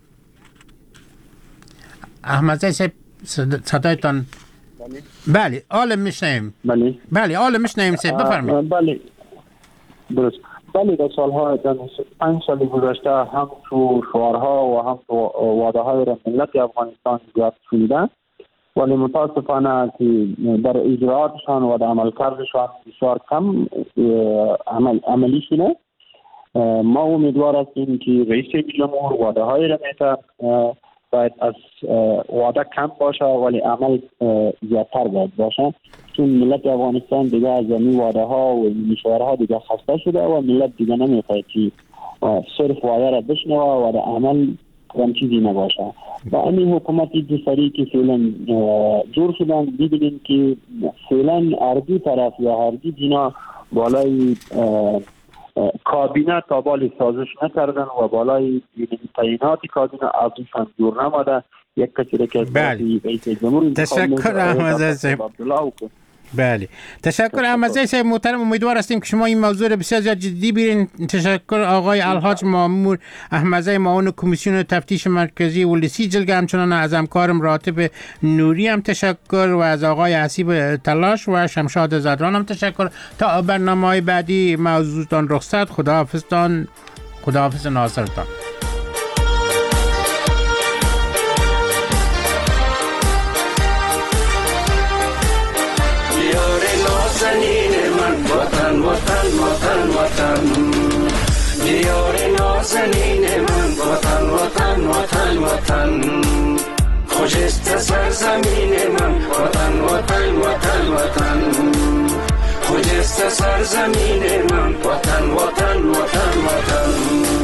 احمد صاحب صدایتان بله آل میشنیم. بله بله آل میشنیم. صاحب بفرمایید. بله درست. بله در سالها در پنج سال گذشته هم تو شعارها و هم تو وعده های را ملت افغانستان زیاد شنیدن، ولی متاسفانه که در اجراعاتشان و در عملکردشان بسیار کم عمل عملی شده. ما امیدوار هستیم که رئیس جمهور وعده های را میته باید از وعده کم باشه ولی عمل زیادتر باید باشه، چون ملت افغانستان دیگه از این وعده ها و مشاوره ها دیگه خسته شده و ملت دیگه نمیخواد که صرف وعده را بشنوه و در عمل هم چیزی نباشه. با این حکومت دوسری که فعلا جور شدن دیدیم که فعلا اردی طرف یا اردی دینا بالای کابینه تا بالی سازش نکردن و بالای تعیینات کابینه ازشان جور نماده. یک کسی که رئیس جمهور تشکر احمد صاحب. بله تشکر احمد صاحب محترم. امیدوار هستیم که شما این موضوع رو بسیار زیاد جدی بگیرین. تشکر آقای الحاج مامور احمدزی معاون کمیسیون تفتیش مرکزی ولسی جلگه، همچنان از همکارم راتب نوری هم تشکر و از آقای حسیب تلاش و شمشاد زدران هم تشکر. تا برنامه‌های بعدی موضوعتان رخصت. خداحافظتان. خداحافظ ناصرتان. وطن وطن وطن وطن دیار نازنین من وطن وطن وطن وطن خوشست سرزمین من وطن وطن وطن وطن خوشست سرزمین من وطن وطن وطن وطن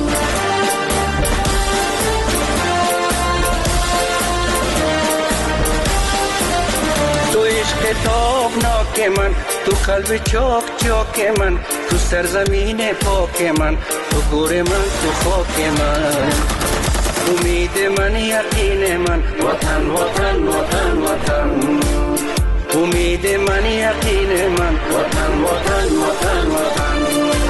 تو عشق تابناک من، تو قلب چاک چاک من، تو سرزمین پاک من، تو گور من، تو خاک من، امید من یقین من وطن وطن وطن وطن امید من یقین من وطن وطن وطن وطن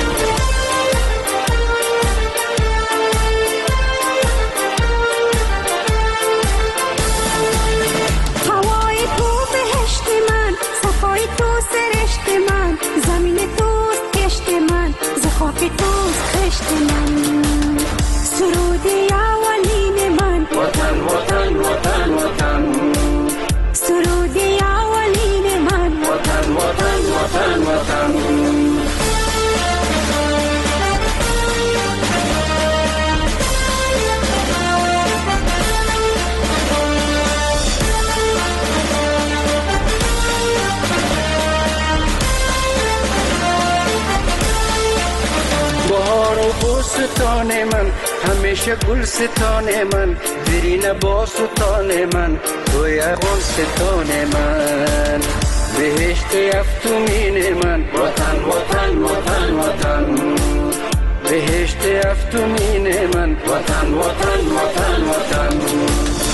خاک توست خشت من سرودی اولین من وطن وطن وطن وطن سرودی اولین من وطن وطن وطن وطن ستان من همیشه گل ستان من برین با ستان من روی گل ستان من بهشت افتومین من وطن وطن وطن وطن بهشت افتومین من وطن وطن وطن وطن